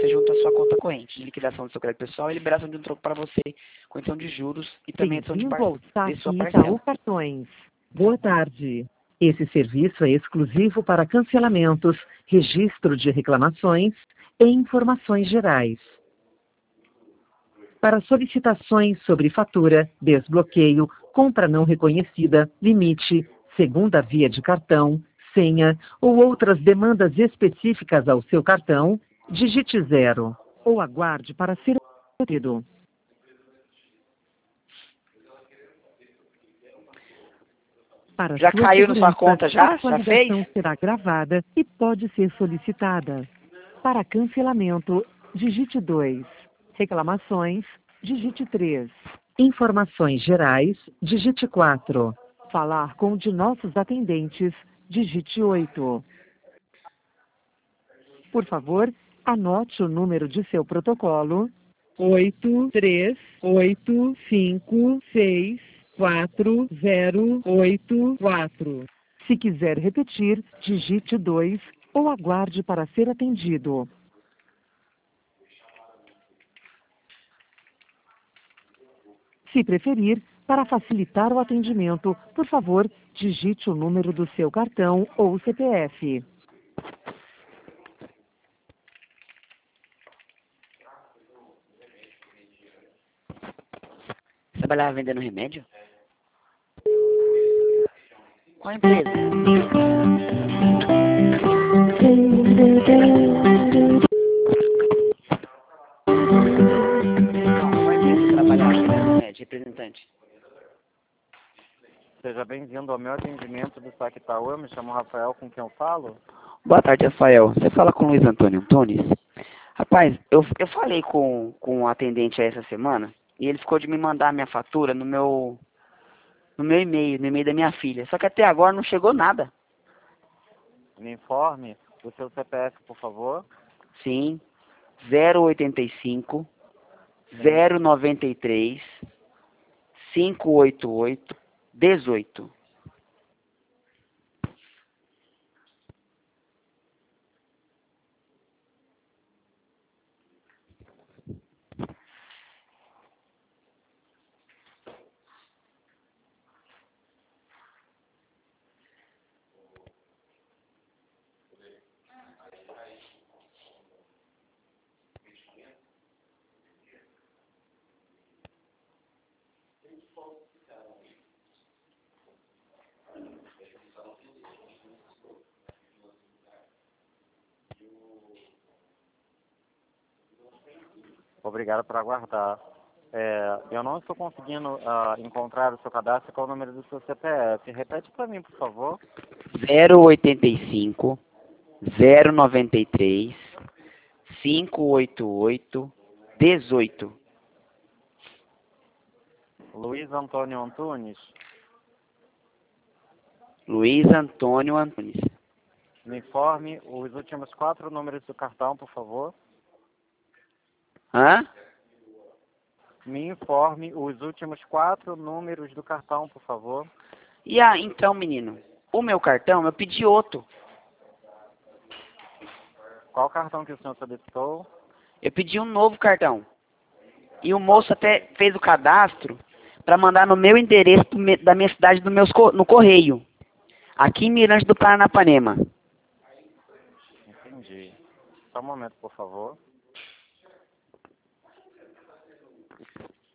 você junto à sua conta corrente, de liquidação do seu crédito pessoal e liberação de um troco para você, com edição de juros e também edição de sua Itaú parcela. Cartões. Boa tarde. Esse serviço é exclusivo para cancelamentos, registro de reclamações e informações gerais. Para solicitações sobre fatura, desbloqueio, compra não reconhecida, limite, segunda via de cartão, senha ou outras demandas específicas ao seu cartão, digite 0 ou aguarde para ser atendido. Para Já sua caiu na sua segurança, conta já? a sua Já fez? ligação será gravada e pode ser solicitada. Para cancelamento, digite 2. Reclamações, digite 3. Informações gerais, digite 4. Falar com um de nossos atendentes, digite 8. Por favor, anote o número de seu protocolo. 8385640884. Se quiser repetir, digite 2 ou aguarde para ser atendido. Se preferir, para facilitar o atendimento, por favor, digite o número do seu cartão ou CPF. Você trabalhava vendendo remédio? Qual a empresa? Não, qual a empresa que trabalhava vendendo remédio, representante? Seja bem-vindo ao meu atendimento do Saque Itaú. Eu me chamo Rafael, com quem eu falo? Boa tarde, Rafael. Você fala com o Luiz Antônio Antunes? Rapaz, eu falei com o atendente aí essa semana e ele ficou de me mandar a minha fatura no meu e-mail, no e-mail da minha filha. Só que até agora não chegou nada. Me informe o seu CPF, por favor. Sim, 085 093 588 18. Obrigado por aguardar. Eu não estou conseguindo encontrar o seu cadastro. Qual é o número do seu CPF? Repete para mim, por favor. 085 093 588 18. Luiz Antônio Antunes. Luiz Antônio Antunes. Me informe os últimos 4 números do cartão, por favor. Hã? Me informe os últimos 4 números do cartão, por favor. Então, menino, o meu cartão, eu pedi outro. Qual cartão que o senhor solicitou? Eu pedi um novo cartão. E o moço até fez o cadastro para mandar no meu endereço da minha cidade no correio. Aqui em Mirante do Paranapanema. Entendi. Só um momento, por favor.